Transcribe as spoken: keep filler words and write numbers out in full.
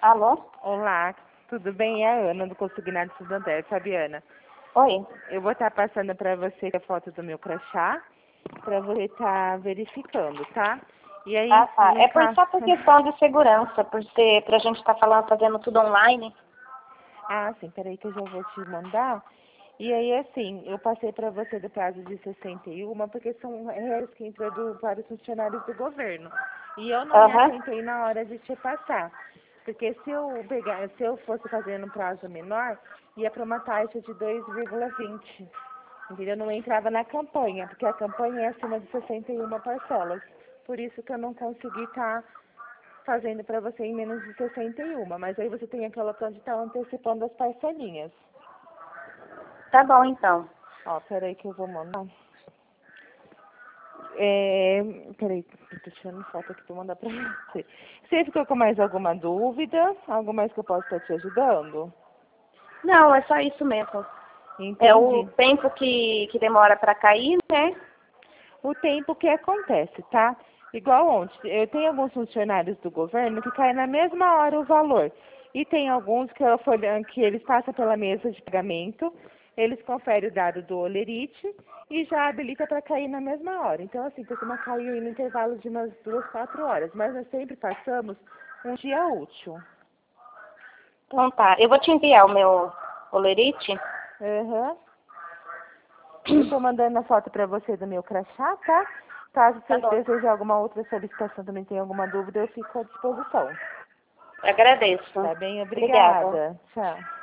Alô? Olá, tudo bem? É a Ana do Consignado Estudantil, Fabiana. Oi. Eu vou estar passando para você a foto do meu crachá, para você estar verificando, tá? E aí, Ah, tá. no É por, caso... só por questão de segurança, por ser, pra gente estar falando, fazendo tudo online. Ah, sim, peraí que eu já vou te mandar. E aí, assim, eu passei para você do prazo de sessenta e um, porque são regras que entram do, para os funcionários do governo. E eu não me Aham. atentei na hora de te passar. Porque se eu pegar, se eu fosse fazer no prazo menor, ia para uma taxa de dois vírgula vinte. Entendeu? Não entrava na campanha, porque a campanha é acima de sessenta e uma parcelas. Por isso que eu não consegui estar fazendo para você em menos de sessenta e um. Mas aí você tem aquela opção de estar antecipando as parcelinhas. Tá bom, então. Ó, peraí que eu vou mandar. É, peraí, eu tô tirando foto aqui pra mandar pra você. Você ficou com mais alguma dúvida? Algo mais que eu possa estar te ajudando? Não, é só isso mesmo. É o Entendi. tempo que, que demora pra cair, né? O tempo que acontece, tá? Igual ontem, eu tenho alguns funcionários do governo que caem na mesma hora o valor. E tem alguns que, eu for- que eles passam pela mesa de pagamento, eles conferem o dado do Olerite e já habilita para cair na mesma hora. Então, assim, costuma cair no intervalo de umas duas, quatro horas. Mas nós sempre passamos um dia útil. Então tá. Eu vou te enviar o meu olerite. Aham. Eu estou mandando a foto para você do meu crachá, tá? Caso Tá você bom. deseje alguma outra solicitação, também tenha alguma dúvida, eu fico à disposição. Agradeço. Tá bem? Obrigada. Obrigada. Tchau.